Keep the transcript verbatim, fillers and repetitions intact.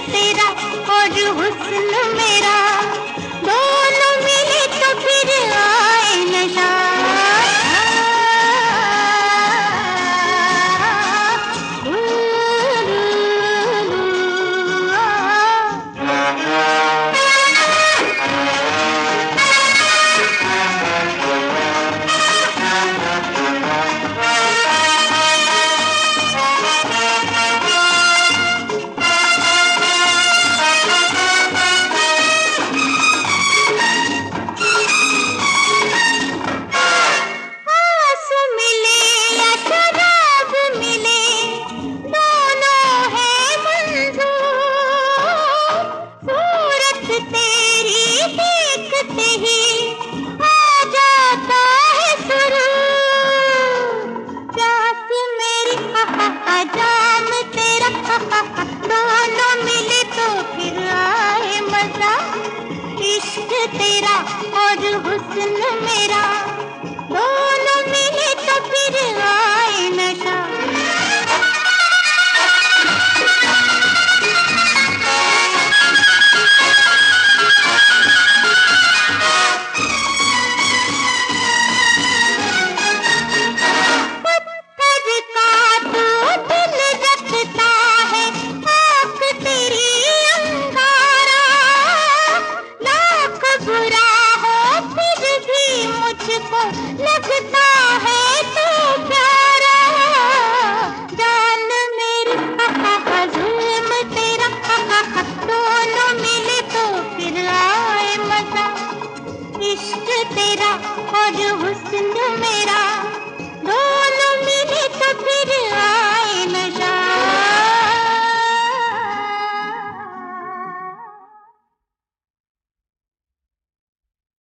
तेरा और हुस्न मेरा, दोनों मिले तो फिर आए नशा। जाम तेरा दोनों मिले तो फिर आए मजा, इश्क तेरा और हुस्न मेरा, दोनों मिले तो फिर आए नशा। लगता है तो प्यारा, जान मेरी जुल्म तेरा, दोनों मिले तो फिर आए मजा, इश्क तेरा और हुस्न मेरा।